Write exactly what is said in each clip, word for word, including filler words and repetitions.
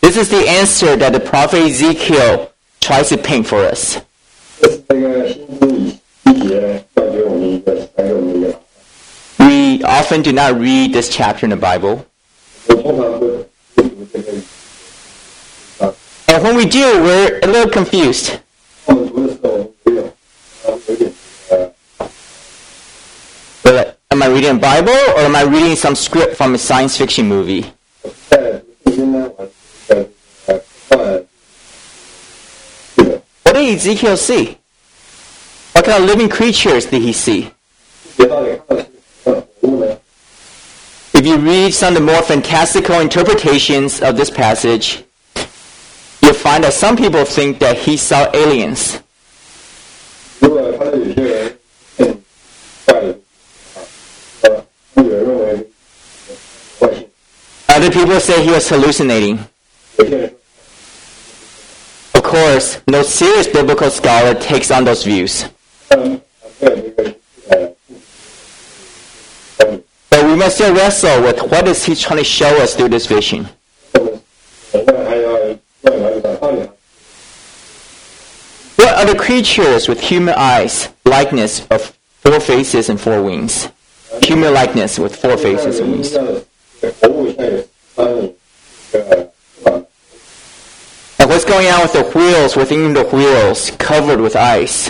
This is the answer that the prophet Ezekiel tries to paint for us. 这是这个先知以西结要给我们一个带给我们一个。 We often do not read this chapter in the Bible. 我通常不不读这个。 And when we do, we're a little confused. 我们读的时候，我们有啊有点呃。 But am I reading a Bible or am I reading some script from a science fiction movie? 在读圣经呢，我呃呃看。 What did Ezekiel see? What kind of living creatures did he see? If you read some of the more fantastical interpretations of this passage, you'll find that some people think that he saw aliens. Other people say he was hallucinating. Of course, no serious biblical scholar takes on those views. But we must still wrestle with what is he trying to show us through this vision. What are the creatures with human eyes, likeness of four faces and four wings? Human likeness with four faces and wings. And what's going on with the wheels within the wheels covered with ice?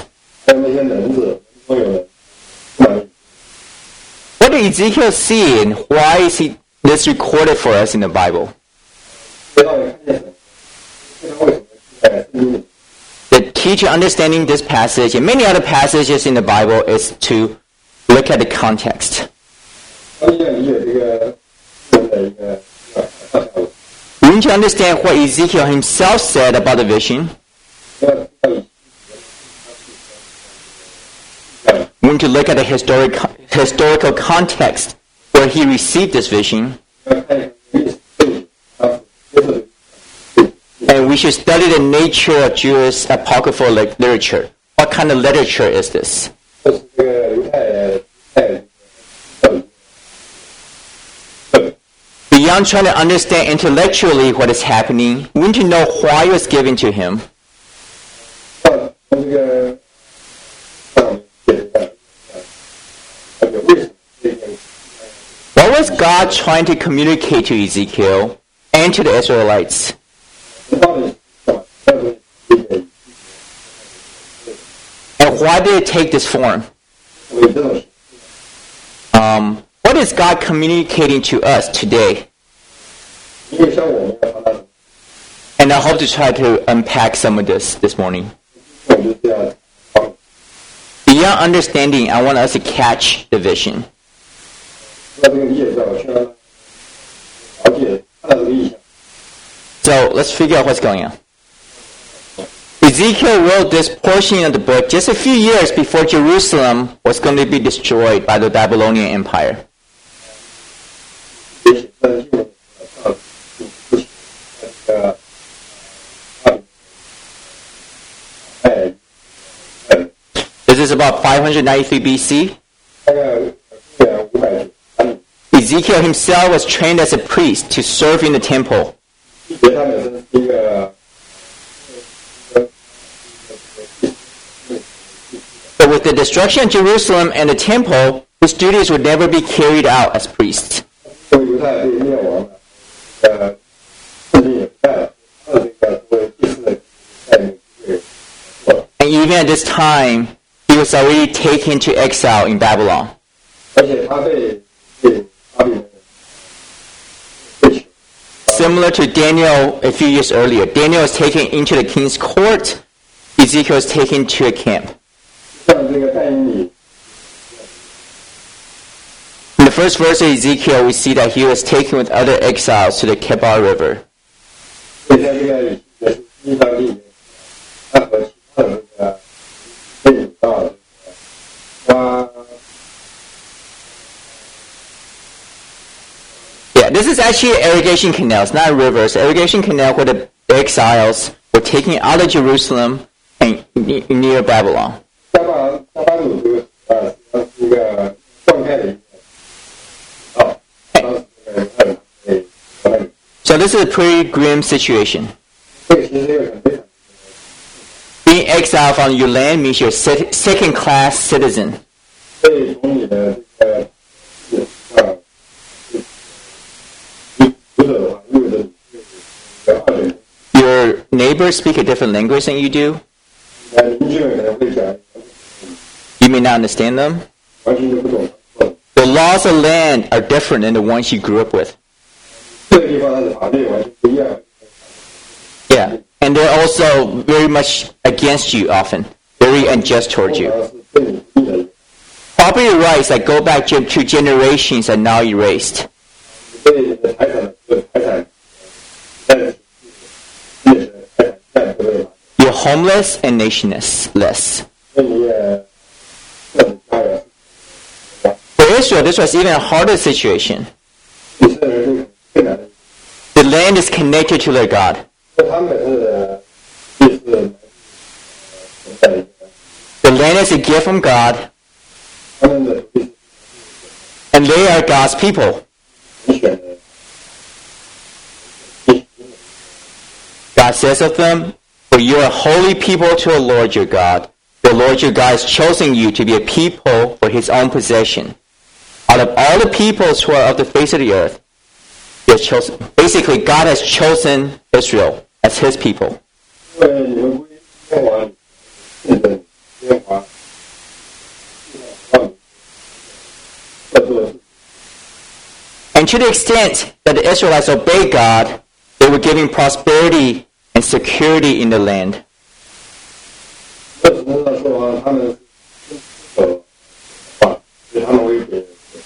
What did Ezekiel see and why is he this recorded for us in the Bible? The key to understanding this passage and many other passages in the Bible is to look at the context. We need to understand what Ezekiel himself said about the vision. We need to look at the historic, historical context where he received this vision. And we should study the nature of Jewish apocryphal literature. What kind of literature is this? Beyond trying to understand intellectually what is happening, we need to know why it was given to him. What was God trying to communicate to Ezekiel and to the Israelites? And why did it take this form? Um, what is God communicating to us today? And I hope to try to unpack some of this this morning. Beyond understanding, I want us to catch the vision. So let's figure out what's going on. Ezekiel wrote this portion of the book just a few years before Jerusalem was going to be destroyed by the Babylonian Empire. This is about five hundred ninety-three B C. Ezekiel himself was trained as a priest to serve in the temple. But with the destruction of Jerusalem and the temple, his duties would never be carried out as priests. And even at this time, he was already taken to exile in Babylon. Similar to Daniel a few years earlier, Daniel was taken into the king's court, Ezekiel was taken to a camp. In the first verse of Ezekiel, we see that he was taken with other exiles to the Kebar River. Yeah, this is actually an irrigation canal. It's not a river. It's an irrigation canal where the exiles were taken out of Jerusalem and near Babylon. So So this is a pretty grim situation. 这个其实是一个很非常 Being exiled from your land means you're a second-class citizen. 所以从你的这个事上，读者的话，意味着你是二等。 Your neighbors speak a different language than you do. 那邻居们可能会讲， You may not understand them. 完全就不懂。 The laws of land are different than the ones you grew up with. 这个地方它的法律完全不一样。 Yeah. And they're also very much against you often. Very unjust towards you. 是对你不利的。 Property rights that go back to generations are now erased. 对你的财产的财产，但是你的财产占不对吧？ You're homeless and nationless. 所以你也要你家人。 For Israel, this was even a harder situation. 以色列人是更难的。 The land is connected to their God. 他们是就是存在一个 The land is a gift from God, 他们的就是 and they are God's people. 你选的。 God says of them, "For you are a holy people to the Lord your God. The Lord your God has chosen you to be a people for his own possession. Out of all the peoples who are of the face of the earth, he has chosen." Basically, God has chosen Israel as his people. 因为你们归天王，是的，天王，要做事。 And to the extent that the Israelites obeyed God, they were giving prosperity and security in the land. 这只能说说他们呃啊，以他们为主。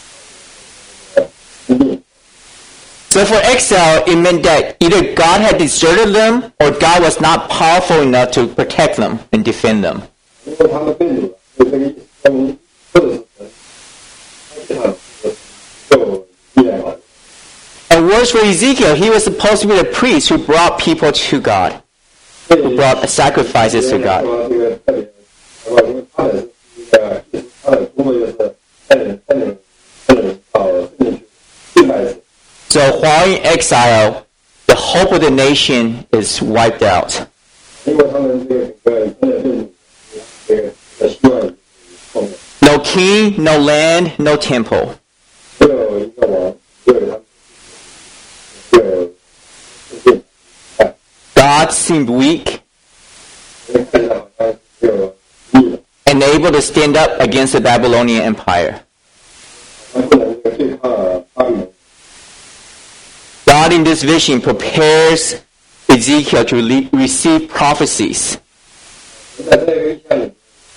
嗯。 So for exile, it meant that either God had deserted them or God was not powerful enough to protect them and defend them. 因为他们被掳了，所以这个意思说明，或者是神，他就依赖好。 And worse for Ezekiel, he was supposed to be the priest who brought people to God, who brought sacrifices to God. 这个特别，因为他的一个，他的工作就是带领带领带领到圣地去敬拜神。 So while in exile, the hope of the nation is wiped out. 因为他们这个整个真的对这个的希望后面 No king, no land, no temple. 只有一个王，只有他们，只有世界。 God seemed weak, 看起来好像只有力了， and able to stand up against the Babylonian Empire. 他不能这个对抗巴比伦。 God in this vision prepares Ezekiel to le- receive prophecies. 在这个意象里，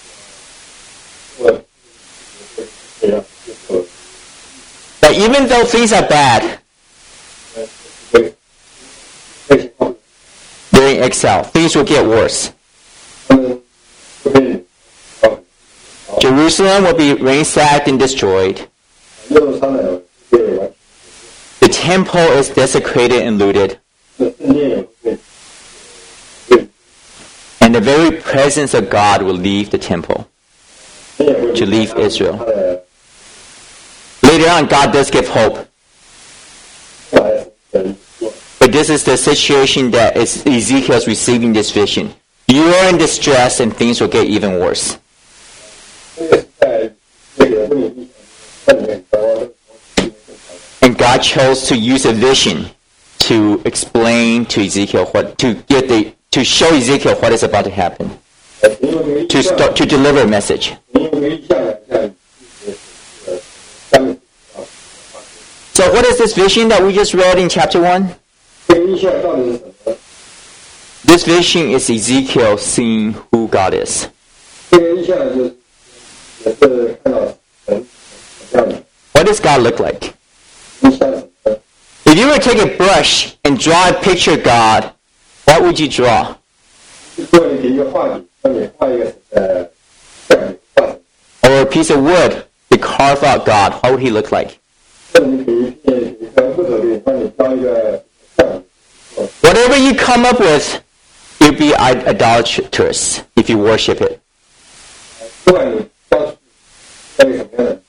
我这样就是 That even though things are bad 对这情况， during exile, things will get worse. 他们会被啊， Jerusalem will be ransacked and destroyed. 耶路撒冷被完 The temple is desecrated and looted. 全圣殿也会被被 And the very presence of God will leave the temple. 也会 To leave Israel. 他的 Later on, God does give hope. 后来的 But this is the situation that is Ezekiel's receiving this vision. You are in distress and things will get even worse. 这个是在这个问题上面高。 And God chose to use a vision to explain to Ezekiel what, to get the, to show Ezekiel what is about to happen. To start, to deliver a message. So what is this vision that we just read in chapter one? This vision is Ezekiel seeing who God is. What does God look like? If you were to take a brush and draw a picture of God, what would you draw? Or a piece of wood to carve out God, how would he look like? Whatever you come up with, you'll be idolatrous if you worship it.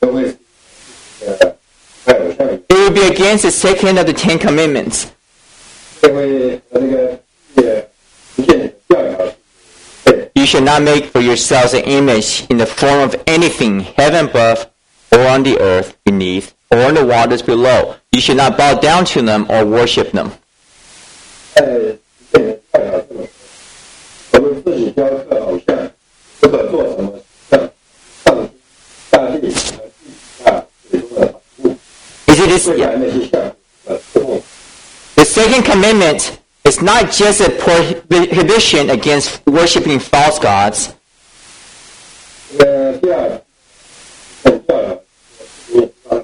It would be against the second of the Ten Commandments. 这会和那个也实现的教条。 You should not make for yourselves an image in the form of anything, heaven above, or on the earth beneath, or in the waters below. You should not bow down to them or worship them. 在实现的教条这么说，我们自己雕刻偶像，不可做什么像上大地和地下水中的产物， Is it this, 未来那些像的事物。 the second commandment is not just a prohibition against worshiping false gods. 这个第二很教条，你啊，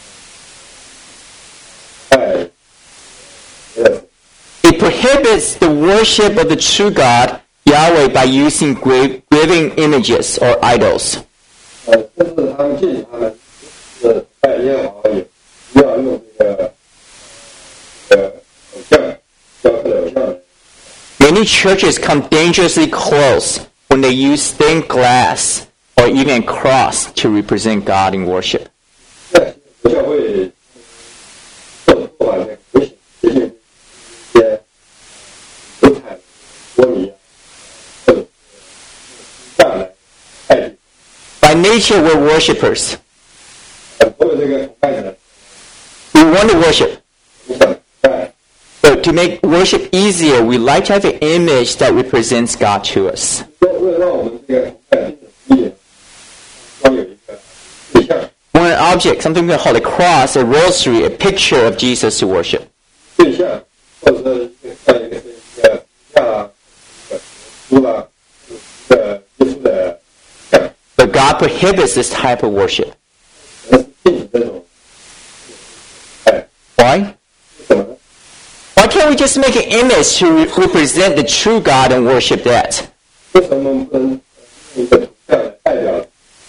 哎，呃。 It prohibits the worship of the true God, Yahweh, by using gra- graven images or idols. 呃，甚至他们禁止他们是拜耶和华也不要用这个呃偶像雕刻的偶像。 Many churches come dangerously close when they use stained glass or even a cross to represent God in worship. 在教会做做法呢，危险接近一些油彩、玻璃啊，或者是下来代替。 By nature, we're worshippers. 呃，所有这个崇拜的人， We want to worship. 你想拜， But to make worship easier, we like to have an image that represents God to us. 说为了让我们这个崇拜变得一点，要有一个对象。 We want an object, something we call a cross, a rosary, a picture of Jesus to worship. 对象，或者是像一个是一个像啊，书啦，一个耶稣的像， But God prohibits this type of worship. 可能是禁止这种，哎， Why? 为什么呢？ Why can't we just make an image to re- represent the true God and worship that? 为什么我们不能用一个图像来代表？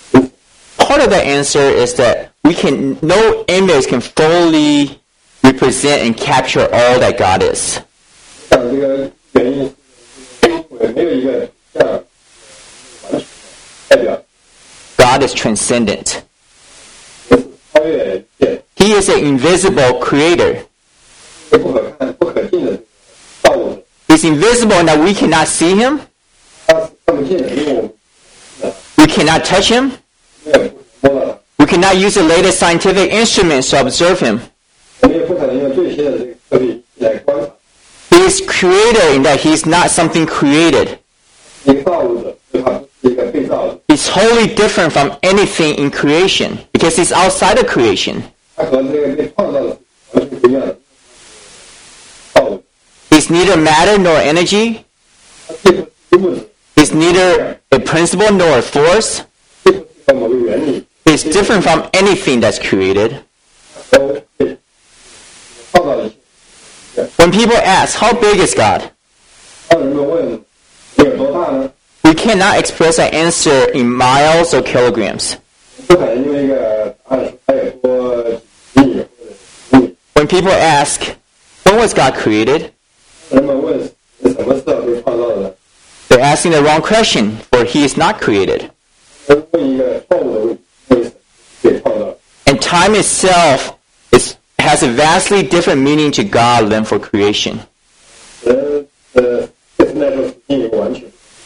Part of the answer is that we can, no image can fully represent and capture all that God is. 像这个原因是，因为没有一个像完全的代表， God is transcendent. 也是超越一切， He is an invisible creator. 是不可看、不可见的造物者。 He's invisible in that we cannot see him, 他是看不见的，因为我们 we cannot touch him, 没有摸到他， we cannot use the latest scientific instruments to observe him. 我们也不可能用最新的这个科技来观察。 He is creator in that he's not something created. 一个造物者，所以他不是一个被造的， He's wholly different from anything in creation because he's outside of creation. 他和这个被创造的完全不一样的造物者。 He's neither matter nor energy. 他既不是物质， He's neither a principle nor a force. 既不是一个某个原理， He's different from anything that's created. 他都被创造了一切。 When people ask, how big is God? 当人们问你有多大呢？ We cannot express an answer in miles or kilograms. 不可能用一个答案说它有多几米或者几米。 When people ask, when was God created? 人们问是什么时候被创造的？ They're asking the wrong question, for he is not created. 问一个错误的问题，为什么被创造？ And time itself is, has a vastly different meaning to God than for creation. 人呃，对那个时间有完全。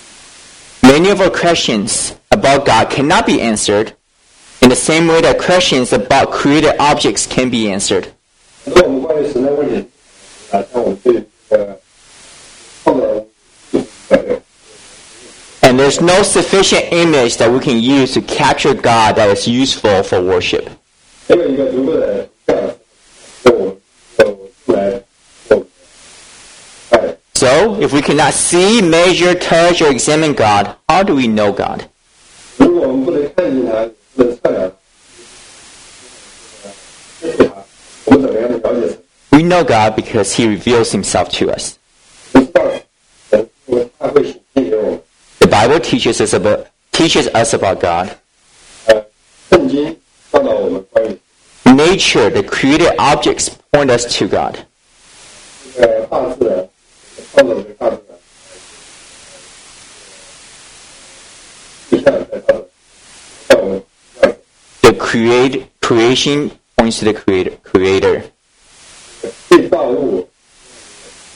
Many of our questions about God cannot be answered in the same way that questions about created objects can be answered. 很多我们关于神的问题啊，像我们对这个创造的没有。 And there's no sufficient image that we can use to capture God that is useful for worship. 没有一个足够的像，就我们就出来就哎， So, if we cannot see, measure, touch, or examine God, how do we know God? 如果我们不能看见它，不能测量它，认识它，我们怎么样的了解神？ We know God because He reveals Himself to us. 我们知道神，因为他会显现给我们。 The Bible teaches us about teaches us about God. 呃，圣经教导我们关于 Nature, the created objects, point us to God. 这个大自然，创造这个大自然，就像在他的，像我们这样 The create creation points to the creator. Creator. 被造物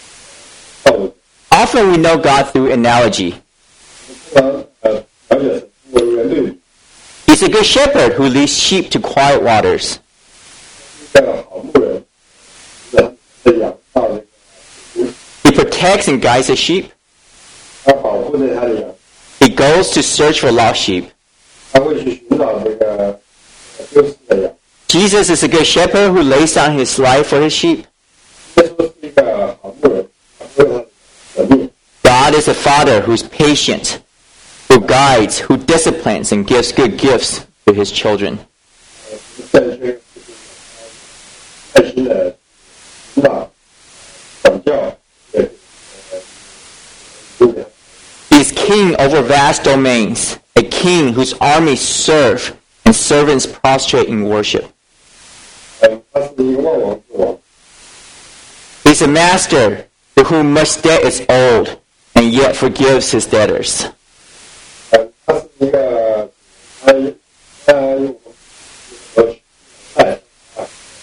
often we know God through analogy. 通常呃了解神通过一个对比， He's a good shepherd who leads sheep to quiet waters. 一个好牧人，人的养到这个， He protects and guides the sheep. 他保护着他的羊， He goes to search for lost sheep. 他会去寻找这个丢失的羊。 Jesus is a good shepherd who lays down his life for his sheep. 耶稣是一个好牧人，他为他的命。 God is a father who's patient, who guides, who disciplines, and gives good gifts to his children. 在这个耐心的引导、管教，对，呃，给他。 He's king over vast domains, a king whose armies serve and servants prostrate in worship. 嗯，他是一个万王之王， He's a master to whom much debt is owed and yet forgives his debtors. 嗯，他是一个他他用和爱啊，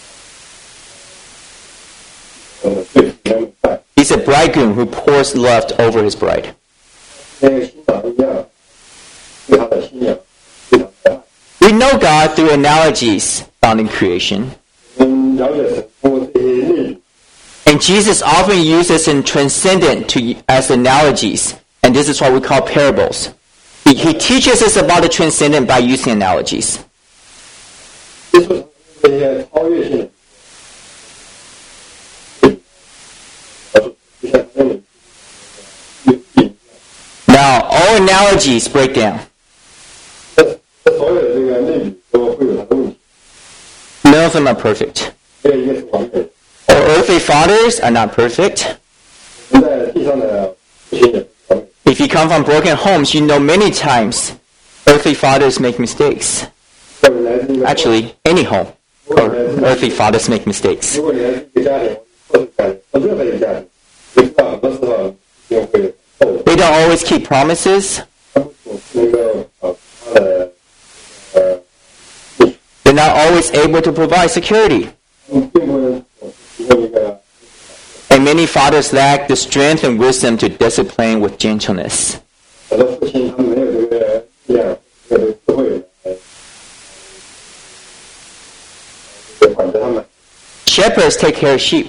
呃，对人的爱， He's a bridegroom who pours love over his bride. 那个新郎一样，对他的新娘非常的爱。 We know God through analogies found in creation, 我们了解神通过这些例子， and Jesus often uses in transcendent to as analogies, and this is what we call parables. He, he teaches us about the transcendent by using analogies. 接触这些超越性的，就像他们有意 Now, all analogies break down. 这这所有的这个类比都会有它的问题， None of them are perfect. 没有一个是完美的。 Our earthly fathers are not perfect. 我们在地上的父亲也不完美， If you come from broken homes, you know many times earthly fathers make mistakes. 或者来自一个 Actually, any home or earthly fathers make mistakes. 如果你来自一个家庭，或者家庭，或任何一个家庭，你知道很多时候一定会错误， They don't always keep promises. 他不总是能够保持他的呃， They're not always able to provide security. 他们并不能总是提供一个， And many fathers lack the strength and wisdom to discipline with gentleness. 很多父亲他们没有这个力量，没有这个智慧来来管着他们。 Shepherds take care of sheep.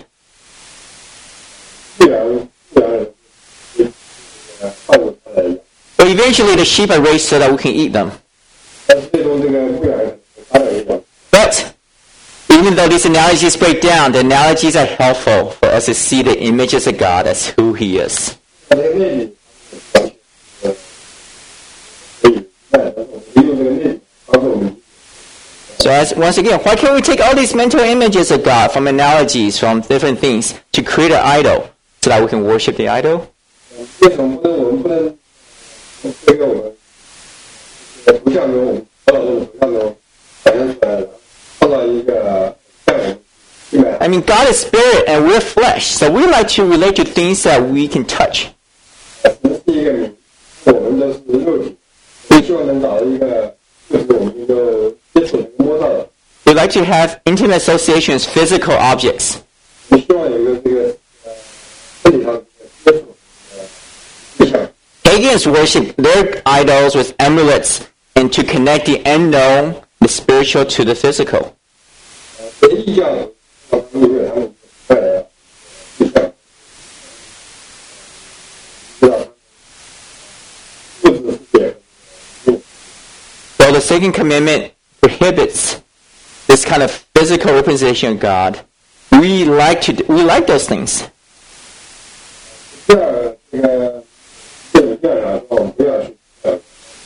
自然自然也呃照顾他的羊， But eventually the sheep are raised so that we can eat them. 但是最终这个牧羊人他的羊， But even though these analogies break down, the analogies are helpful for us to see the images of God as who He is. 他这个内里完全呃可以卖，但是我们利用这个内里帮助我们。 So as, once again, why can't we take all these mental images of God from analogies, from different things, to create an idol so that we can worship the idol? 为什么不能我们不能从这个我们这个图像中，我们头脑中的图像中表现出来的，创造一个像我们去买 I mean, God is spirit and we're flesh, so we like to relate to things that we can touch. 神是一个名，我们都是肉体，所以希望能找到一个，就是我们能够接触、能够摸到的。 We like to have intimate associations, physical objects. 我们希望有一个这个呃身体上的接触呃对象。 Pagans worship their idols with amulets and to connect the unknown, the spiritual, to the physical. 呃，这些异教让他们有他们带来的对象，知道物质世界。 Though the second commandment prohibits this kind of physical representation of God, we like to we like those things. 第二，这个这个第二来说，我们不要去呃，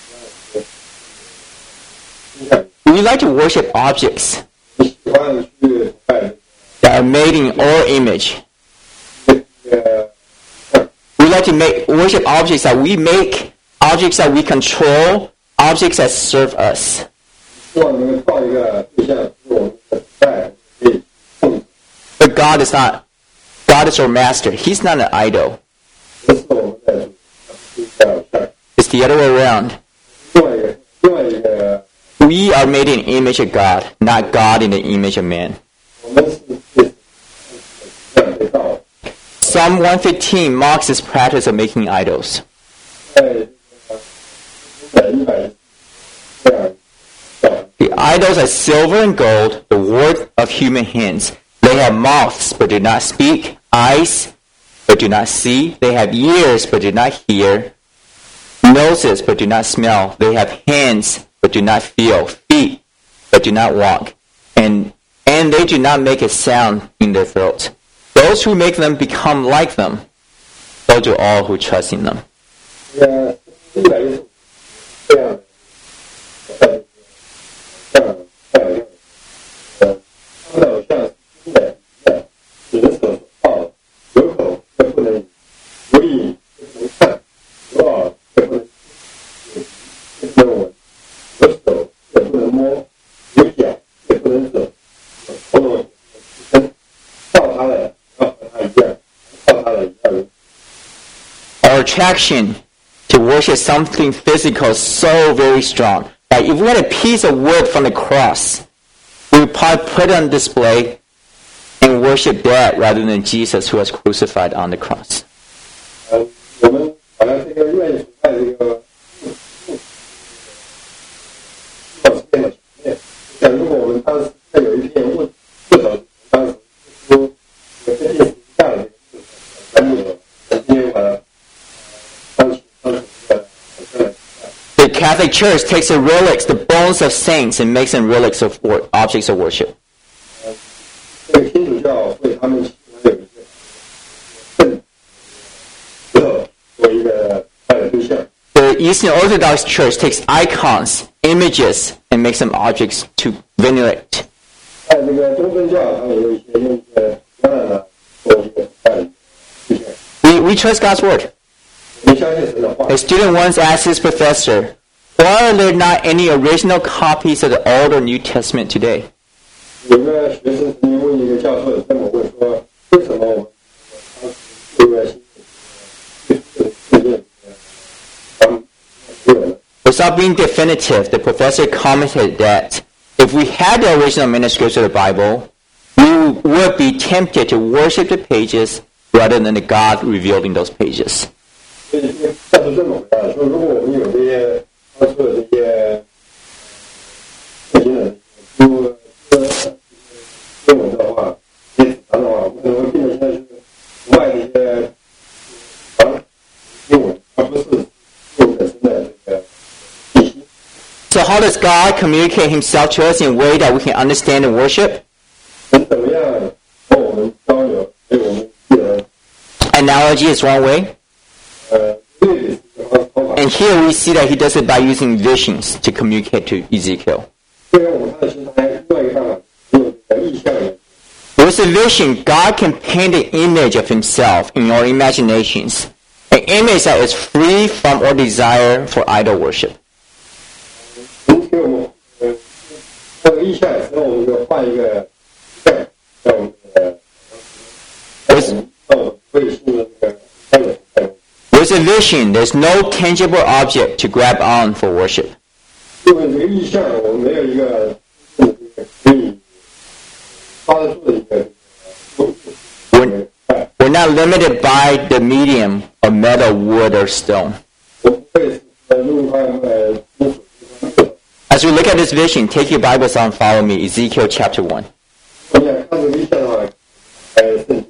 你看， We like to worship objects 你喜欢去拜 that are made in our image. 这个像 We like to make worship objects that we make, objects that we control, objects that serve us. 希望能够造一个对象，是我们的拜可以控制， But God is not. God is our master. He's not an idol. 不是我们在主，是一个像 It's the other way around. 另外一个另外一个， We are made in the image of God, not God in the image of man. 我们是对这样被造的。 Psalm one fifteen mocks this practice of making idols. 在一百这样 The idols are silver and gold, the work of human hands. They have mouths, but do not speak, eyes, but do not see. They have ears, but do not hear, noses, but do not smell. They have hands, but do not feel, feet, but do not walk, and and they do not make a sound in their throats. Those who make them become like them. So do all who trust in them. 这个一百一十五这样的，像像像呃，他们的偶像是的的，只能手抱，有口却不能，有眼却不能看，有耳却不能听，却不能闻，有手却不能摸，有脚却不能走，有头颅却不能提升，照他的要和他一样，照他的一样。 Our attraction to worship something physical is so very strong. Like if we had a piece of wood from the cross, we would probably put it on display and worship that rather than Jesus who was crucified on the cross. 呃，我们好像这个愿意崇拜这个木头片的前面，像如果我们当时有一片木木头，当时说有这件下的这个木头，今天把它当时当时的。 The Catholic Church takes the relics, the bones of saints, and makes them relics of or, objects of worship. 这个天主教会他们喜欢有一个圣石头做一个拜的对象。 The Eastern Orthodox Church takes icons, images, and makes them objects to venerate. 在这个东正教，他们有一些用一些图案呢做一个拜的对象。 We, we trust God's word. 我们相信神的话。 A student once asked his professor, why are there not any original copies of the Old or New Testament today? 有个学生曾经问一个教授这么问说：为什么我们当时这个新世界当没有呢？ Without being definitive, the professor commented that if we had the original manuscripts of the Bible, we would be tempted to worship the pages rather than the God revealed in those pages. 所以这个教授这么回答说：如果我们有这些当初的这些圣经的书呃经文的话，这些纸张的话，我们可能会变得像是国外的一些长经文，而不是经文本身的这个信息。 So how does God communicate himself to us in a way that we can understand and worship? 能怎么样和我们交流，给我们技能？ Analogy is one way. 呃，对比是一个方方法。 And here we see that he does it by using visions to communicate to Ezekiel. 虽然我们看的是他另外一个办法，用这个意象的。 With a vision, God can paint an image of himself in our imaginations, an image that is free from our desire for idol worship. 神给我们呃那个意象的时候，我们就换一个像像我们的，让我们让我们会信任这个三个神。 With a vision, there's no tangible object to grab on for worship. 因为这个意象，我们没有一个这个可以抓得住的一个东西。 We're, we're not limited by the medium of metal, wood, or stone. 我不会是呃用一块呃金属这个木头。 As we look at this vision, take your Bibles out and follow me. Ezekiel chapter one. 我们想看这个意象的话，呃，圣经。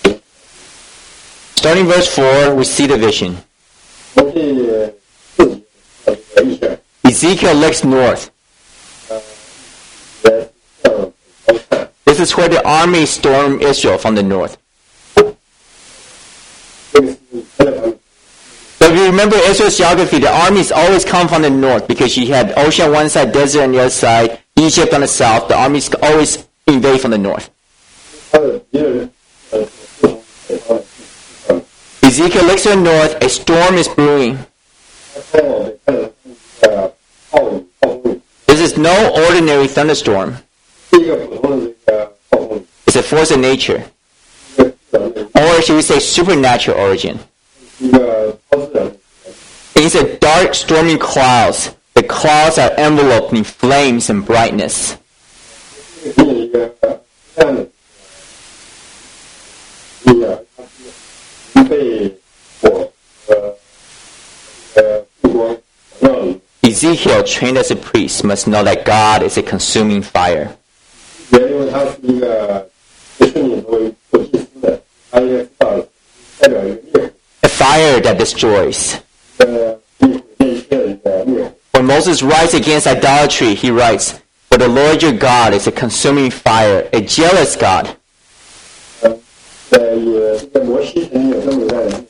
Starting verse four, we see the vision. 从第四节的这个意象， Ezekiel looks north. 呃，也向北看。 This is where the army stormed Israel from the north. 这个是真的很 But if you remember Israel's geography, the armies always come from the north because you had ocean on one side, desert on the other side, Egypt on the south. The armies always invade from the north. 他的敌人呃不同北方的地方。 Ezekiel looks to the north. A storm is brewing. 他看往北看的是呃暴雨暴风雨， This is no ordinary thunderstorm. 是一个普通的这个暴风雨， It's a force of nature, 一个自然的， or should we say supernatural origin. 一个超自然的。 It's a dark, stormy clouds. The clouds are enveloped in flames and brightness. 这个是一个这样的力量，它是 Ezekiel, trained as a priest, must know that God is a consuming fire. 也因为他是一个被圣灵作为做祭司的，他应该知道代表一个灭火， A fire that destroys. 呃，以毁灭一切的一个灭火。 When Moses writes against idolatry, he writes, For the Lord your God is a consuming fire, a jealous God. 呃，呃，也这个摩西曾经有这么一段的，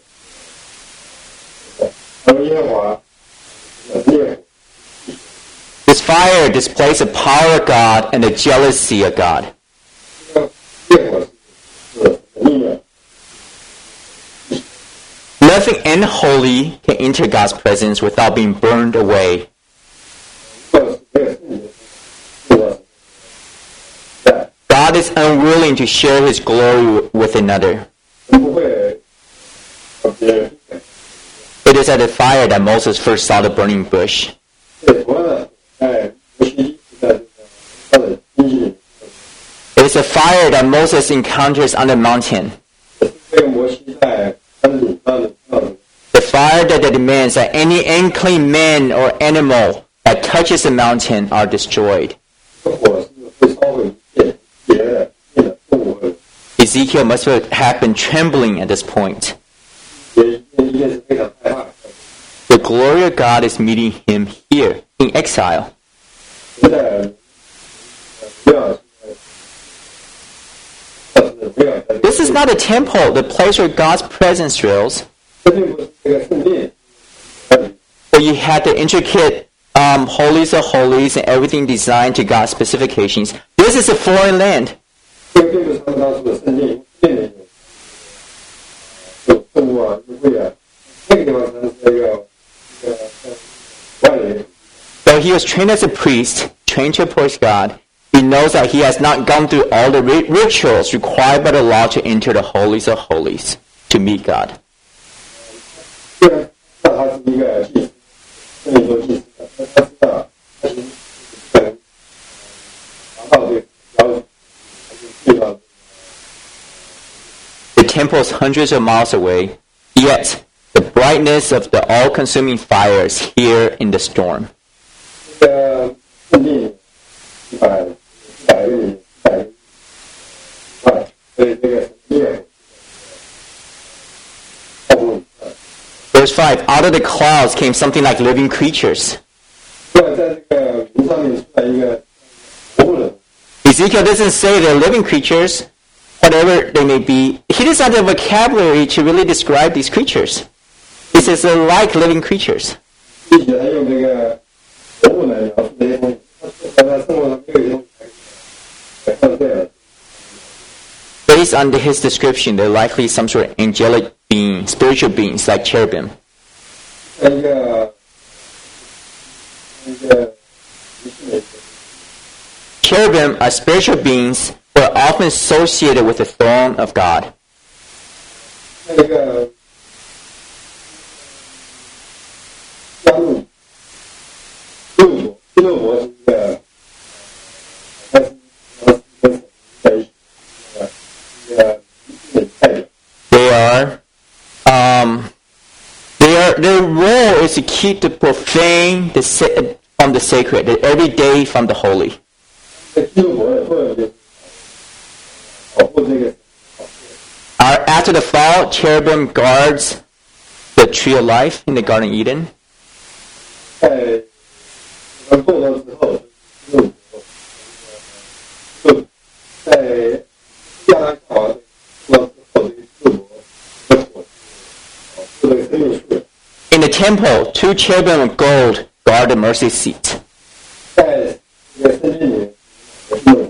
而耶和华呃灭火。 This fire displays the power of God and the jealousy of God. 这个灭火是是力量。 Nothing unholy can enter God's presence without being burned away. 如果是没有圣灵的，这个在 God is unwilling to share his glory with another. 不会和别人分享。 It is at the fire that Moses first saw the burning bush. 对，同样的，在摩西在这个他的经济里， It is a fire that Moses encounters on the mountain. 这个摩西在山顶上的看到的。 The fire that demands that any unclean man or animal that touches the mountain are destroyed. 这个火是会烧毁一切别的一切的动物和 Ezekiel must have been trembling at this point. 也一定是非常害怕的。 The glory of God is meeting him here in exile. 现在呃不要是不要在 This is not a temple, the place where God's presence dwells, 这并不是这个圣殿， where you had the intricate um, holies of holies and everything designed to God's specifications. This is a foreign land. 这个并不是他们当初的圣殿，殿里有有动物啊、有龟啊，那个地方才是一个一个外人。 Though he was trained as a priest, trained to approach God, he knows that he has not gone through all the ri- rituals required by the law to enter the holies of holies to meet God. 虽然那他是一个祭司，圣灵做祭司的，但他知道他是不能达到这个要求，他就去到 The temple is hundreds of miles away, yet the brightness of the all-consuming fire is here in the storm. 这个圣地一百一百公里，一百块，所以这个业务后部 Verse five, out of the clouds came something like living creatures. 另外在这个云上面出来一个活物的， Ezekiel doesn't say they're living creatures, whatever they may be. He doesn't have the vocabulary to really describe these creatures. He says they're like living creatures. 并且他用这个活物来描述这些东西，他在生活上没有一些东西来看这样。 Based on his description, they're likely some sort of angelic being, spiritual beings like cherubim. 像一个一个仪式的 Cherubim are spiritual beings who are often associated with the throne of God. 像一个加入六国，第六国是一个，它是它是跟在一起，一个一个代表。 They are, um, they are, their role is to keep the profane the, sa- from the sacred, the everyday from the holy. 在基督国的作用就是保护这个。 Our, after the fall, cherubim guards the tree of life in the Garden of Eden. 在我们堕落之后，就就在亚当夏娃堕落之后，这个自我的火，这个生命树， In the temple, two cherubim of gold guard the mercy seat. 在这个圣经里面，也是有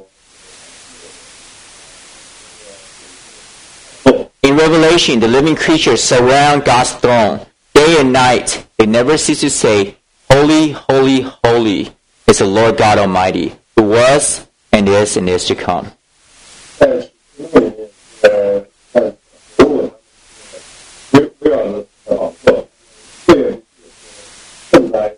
In Revelation, the living creatures surround God's throne. Day and night, they never cease to say, Holy, holy, holy is the Lord God Almighty, who was, and is, and is to come. 在启示录里面，呃，在服务他们围围绕着宝座，会有圣哉、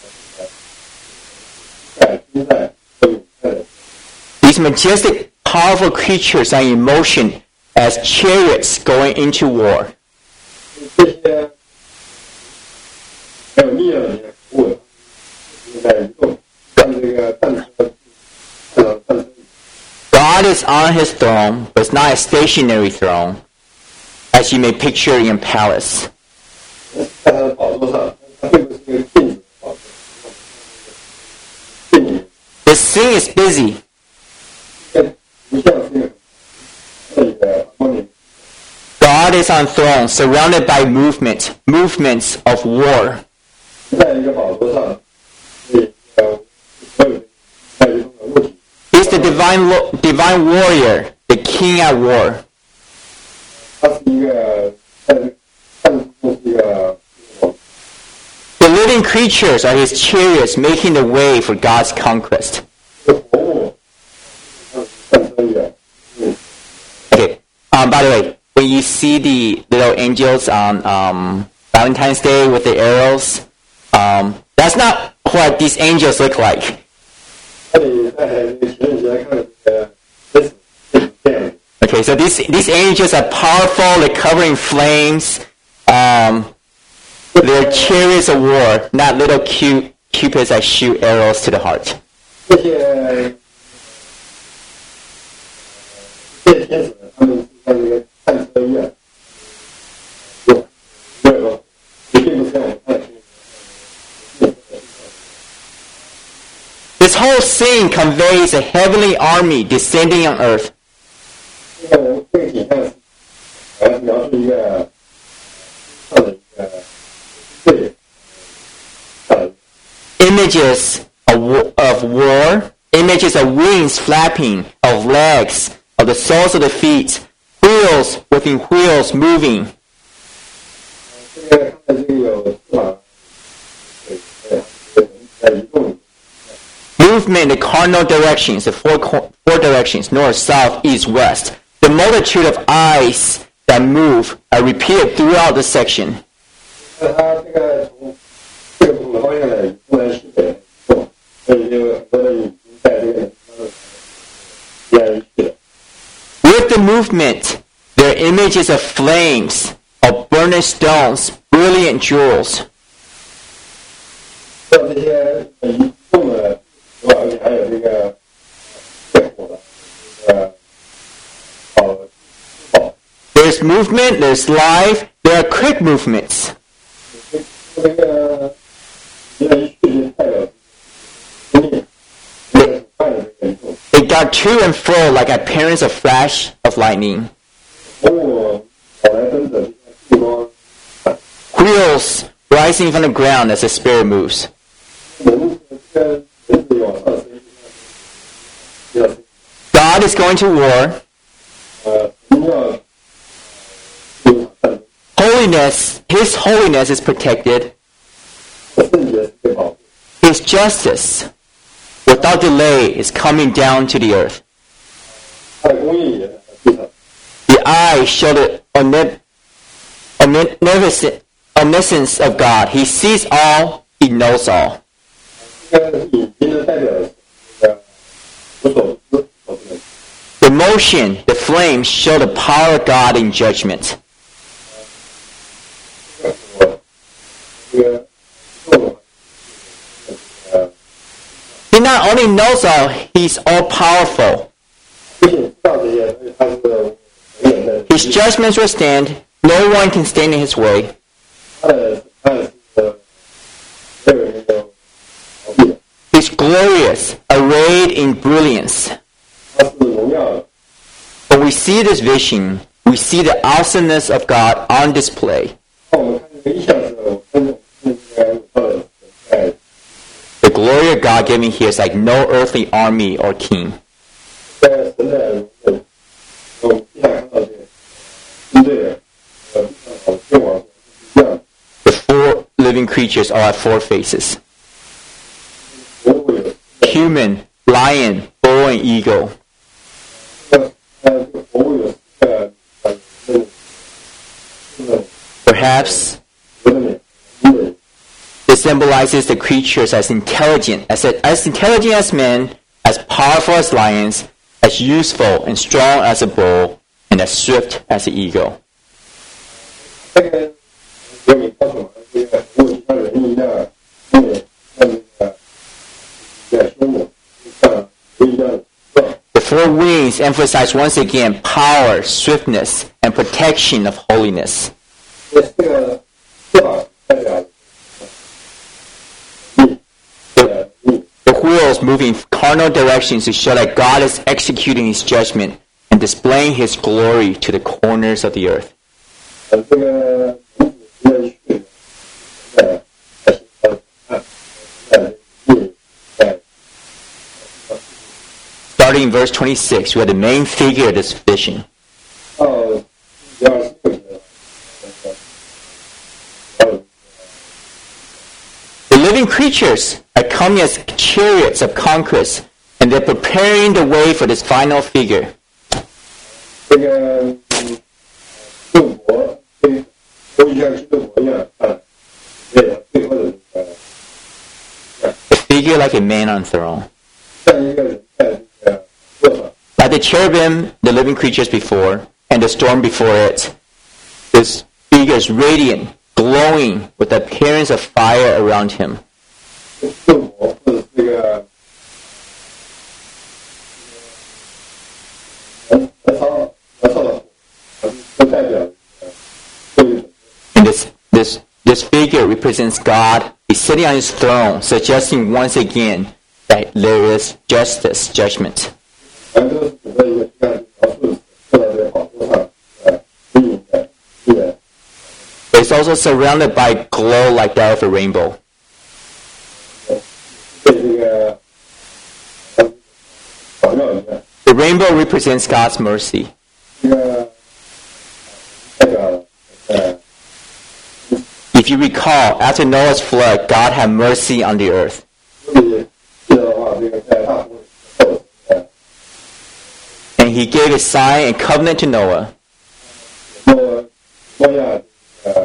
在今在和永在的。 These majestic, powerful creatures are in motion as chariots going into war. 这些没有力量的人服务， 在移动，像这个战车，看到战车。 God is on his throne, but it's not a stationary throne, as you may picture in a palace. 在他的宝座上，他并不是一个静止的宝座。静 The scene is busy. 不像是一个这个光景。 God is on throne, surrounded by movement, movements of war. 在一个宝座上，这个所有在移动的物体。 He's the divine, lo- divine warrior, the king at war. 他是一个在看是一个。 The living creatures are his chariots, making the way for God's conquest. Okay. Um, by the way, when you see the little angels on um, Valentine's Day with the arrows, um, that's not what these angels look like. Okay, so these these angels are powerful. They're covering flames. Um, they're chariots of war, not little cute cupids that shoot arrows to the heart. 这些这些天使，他们是像那个战车一样，有没有？并不是像我们看的。 This whole scene conveys a heavenly army descending on earth. 这个这个景象是呃描述一个上的一个对呃 Images of, wa- of war, images of wings flapping, of legs, of the soles of the feet, wheels within wheels moving. 这个看的这个有翅膀，对对，在移动。 Movement in the cardinal directions, the four, co- four directions, north, south, east, west. The multitude of eyes that move are repeated throughout the section. 那它这个从这个不同的方向来移动来西北动，所以就有很多的引擎在这个地方移来移去的。 With the movement, there are images of flames, of burning stones, brilliant jewels. 像这些移动的，而且还有这个烈火的，这个宝宝。 There's movement, there's life, there are quick movements. 这个移来移去就代表生命，这个很快的这个移动。 They got to and fro like appearance of flash of lightning. 从我跑来奔走，就像曙光。 Wheels rising from the ground as the spirit moves. 人这个人子往上升，要 God is going to war. 呃，神要有战争， Holiness, His holiness is protected. 圣洁是被保护。 His justice, without delay, is coming down to the earth. 他的公义也在地上。 The eyes show the omnip- omnipotent omniscience of God. He sees all, He knows all. 这个引擎呢，代表这个无所不知、所不能。 The motion, the flames show the power of God in judgment. 这个我这个动呃， He not only knows all, He's all powerful. 不仅知道这些，所以他是永远的。 His judgments will stand. No one can stand in His way. 他的他的是没有人能逃避的。 He's glorious, arrayed in brilliance. 他是荣耀的。 When we see this vision, we see the awesomeness of God on display. 当我们看这个意象的时候，跟跟这个他的在 The glory of God given here is like no earthly army or king. 在神的荣耀，我们意象看到这个军队的呃好天王是一样的。 The four living creatures are at four faces. 人物有 Human, lion, bull, and eagle. 这个呃这个人物有这个呃这个这个 Perhaps 人的脸，人的脸。 it symbolizes the creatures as intelligent, as, as intelligent as men, as powerful as lions, as useful and strong as a bull, and as swift as the eagle. 这个有你告诉我们，这个如果像人一样，像像那个 four wings emphasize once again power, swiftness, and protection of holiness. 这个翅膀代表力，呃力。 The wheels move in cardinal directions to show that God is executing His judgment and displaying His glory to the corners of the earth. 呃，这个五子的血，呃，呃，呃，呃，力，呃。 Starting in verse twenty-six, we have the main figure of this vision. 到第二十六节，呃， The living creatures are coming as chariots of conquest, and they're preparing the way for this final figure. 这个六国跟都像基督国一样啊，对，最后的呃， A figure like a man on a throne. 像一个人在这个座上。 Like the cherubim, the living creatures before, and the storm before it, this figure is radiant, glowing with the appearance of fire around him. 六国或者这个燃燃烧燃烧的火，都代表这个 And this, this, this figure represents God. He's sitting on his throne, suggesting once again that there is justice, judgment. 全都是指的一个这样描述坐在这个宝座上，呃，指引的一人。 It's also surrounded by glow like that of a rainbow. 对这个巧妙一样， The rainbow represents God's mercy. 这个代表呃。 If you recall, after Noah's flood, God had mercy on the earth. 所以记得的话，这个在大部分后，呃， And he gave a sign and covenant to Noah. 诺诺亚呃，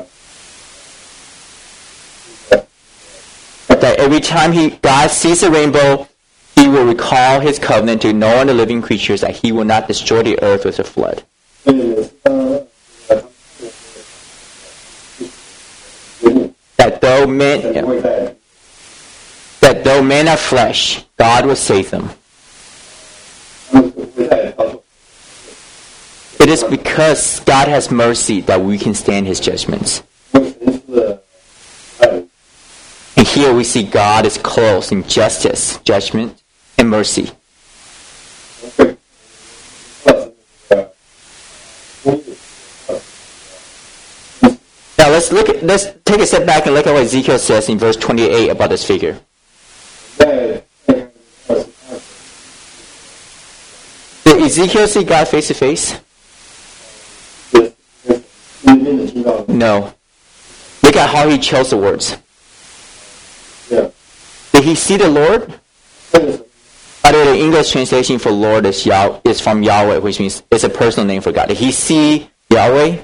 That every time he God sees a rainbow, he will recall his covenant to Noah and the living creatures that he will not destroy the earth with a flood. 所以每次当呃， That though men 神会在 that though men are flesh, God will save them. 他们会在操作。 It is because God has mercy that we can stand his judgments. 因为神是爱人， And here we see God is close in justice, judgment, and mercy. 会造成呃公义。 Now let's look at let's take a step back and look at what Ezekiel says in verse twenty-eight about this figure. 在在二十二 Did Ezekiel see God face to face? 节，明明的听到 No. Look at how he chose the words. 这样， Did he see the Lord? 这个是 By the way, the English translation for Lord is Yah- is from Yahweh, which means it's a personal name for God. Did he see Yahweh?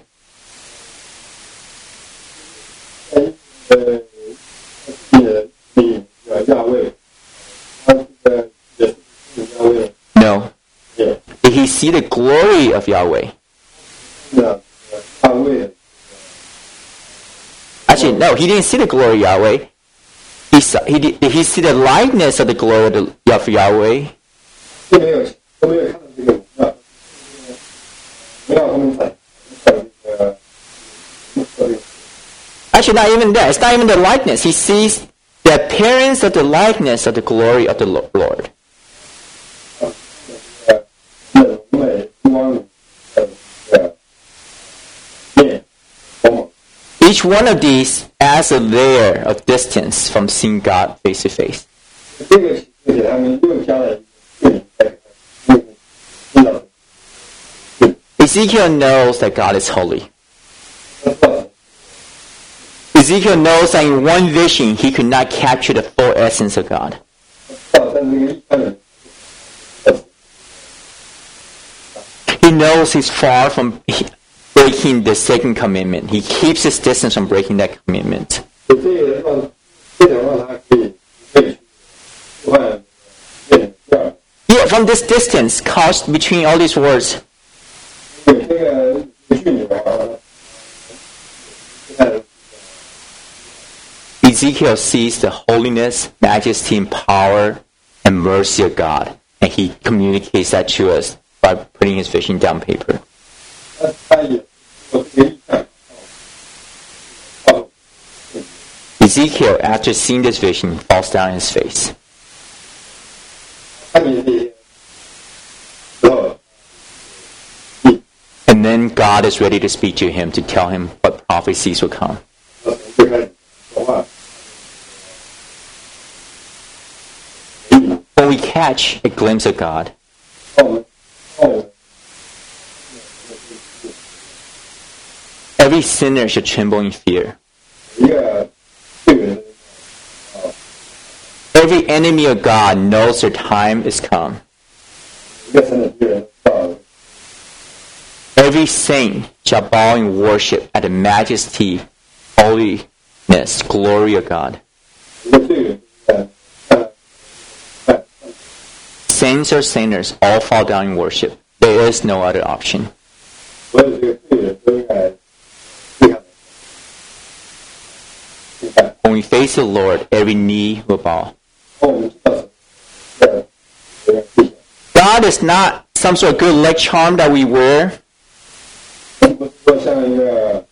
呃，也你呃亚卫，他这个也是亚卫， No. 也 Did he see the glory of Yahweh? 是啊，亚卫 Actually, no, he didn't see the glory of Yahweh. He saw, he did, did he see the likeness of the glory of, the, of Yahweh? 都没有都没有看到这个荣耀，荣耀他们在在这个这个 Actually, not even that. It's not even the likeness. He sees the appearance of the likeness of the glory of the Lo- Lord. 呃这荣美光的这个面光芒。 Each one of these adds a layer of distance from seeing God face to face. 这个给他们又加了一个距离在看到 Ezekiel knows that God is holy. 他造成 Ezekiel knows that in one vision he could not capture the full essence of God. 造成这个一般人 He knows he's far from breaking the second commitment. He keeps his distance from breaking that commitment. 所以这也让这点让他可以可以去换变第二。 Yet from this distance caused between all these words, 对这个距离的话，看 Ezekiel sees the holiness, majesty, and power and mercy of God. and he communicates that to us by putting his vision down paper. 那他也我这个意象，哦， Ezekiel, after seeing this vision, falls down on his face. 看见这些之后， And then God is ready to speak to him to tell him what prophecies will come. 就开始说话。 When we catch a glimpse of God, 当我们当我们 every sinner should tremble in fear. 一个罪人的啊， Every enemy of God knows their time is come. 一个神的敌人到了， Every saint shall bow in worship at the majesty, holiness, glory of God. 一个罪人在看看 Saints or sinners all fall down in worship. There is no other option. 所有这个罪人都应该对他们去看。 When we face the Lord, every knee will bow. 当我们知道神的这个地形， God is not some sort of good leg charm that we wear. 并不是说像一个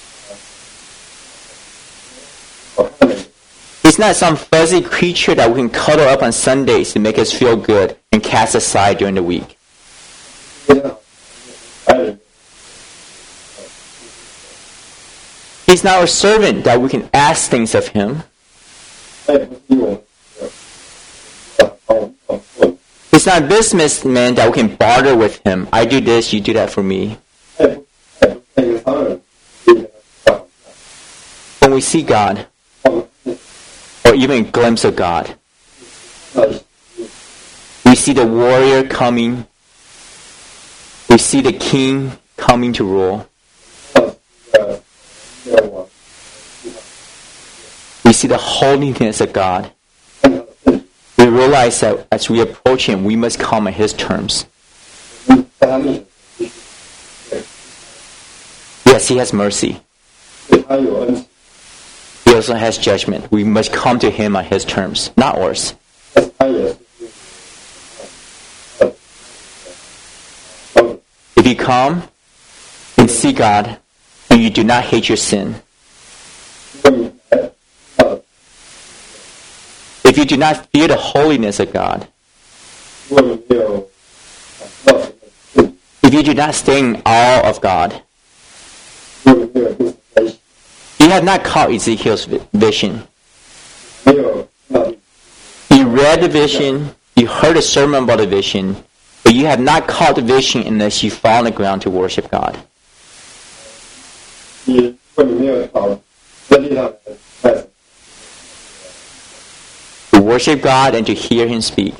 好看的。 He's not some fuzzy creature that we can cuddle up on Sundays to make us feel good and cast aside during the week. 非常好，爱人。 He's not a servant that we can ask things of him. 他也不是我们要帮我们帮我， He's not a businessman that we can barter with him. I do this, you do that for me. 他也不他也不是一个商人，可以跟他讲。 When we see God, 我们是 or even a glimpse of God, 看到 we see the warrior coming. We see the king coming to rule. 看到呃这个我 We see the holiness of God. 看到自己 We realize that as we approach him, we must come at his terms. 在他面前对 Yes, he has mercy. 对他有恩慈， He also has judgment. We must come to him on his terms, not ours. 但是他也是呃帮助。 If you come and see God and you do not hate your sin, 如果你来到， if you do not fear the holiness of God, 如果你没有感到神的罪， if you do not stay in awe of God, 如果你没有跟神在一起， you have not caught Ezekiel's vi- vision. 没有看到 You read the vision, you heard a sermon about the vision, but you have not caught the vision unless you fall on the ground to worship God. 你，如果你没有到在地上来神 To worship God and to hear him speak.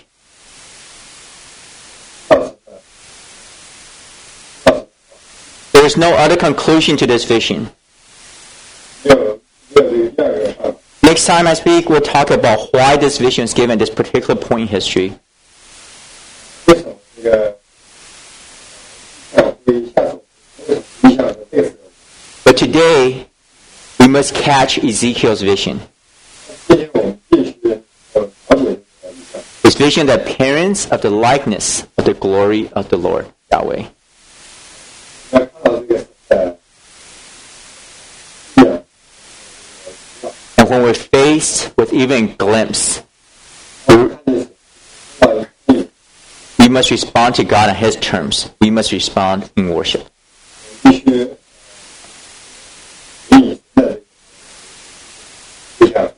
到神的，到神 There is no other conclusion to this vision. 没有没有这个第二个办法。 Next time I speak, we'll talk about why this vision is given at this particular point in history. 为什么这个像会下手？为什么影响这个时候？ But today, we must catch Ezekiel's vision. 今天我们必须要了解这个意象， His vision of the appearance of the likeness of the glory of the Lord, Yahweh. 要看到这个呃意象， And when we're faced with even a glimpse, 我们看见到意 we must respond to God on his terms. We must respond in worship. 必须以你的意象。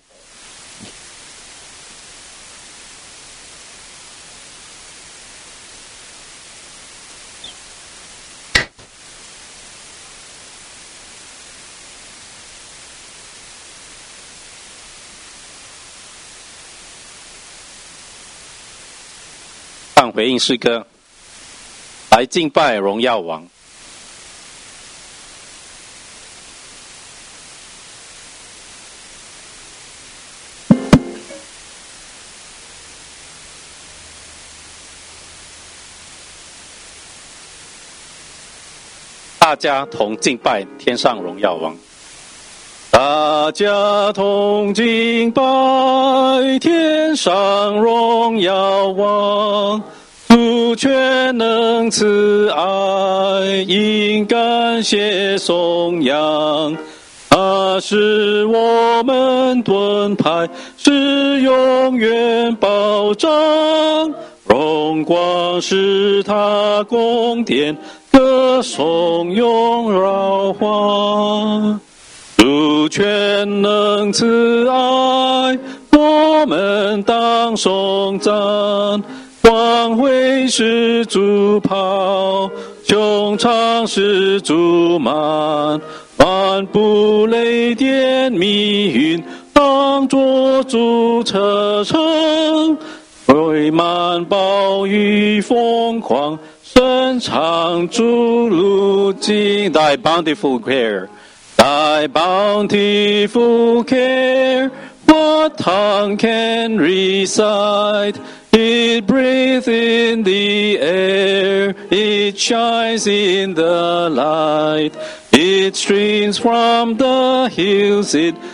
唱回应诗歌，来敬拜荣耀王。大家同敬拜天上荣耀王。大家同敬拜天上荣耀王， 主全能慈爱，应感谢颂扬。他是我们盾牌，是永远保障。荣光是他宫殿，歌颂永绕华。主全能慈爱，我们当颂赞。光辉是主袍，胸膛是主幔。万不雷电密云，当作主车程，堆满暴雨疯狂，深藏主路径。Thy bountiful care, Thy bountiful care, what tongue can recite? It breathes in the air, it shines in the light. It streams from the hills, it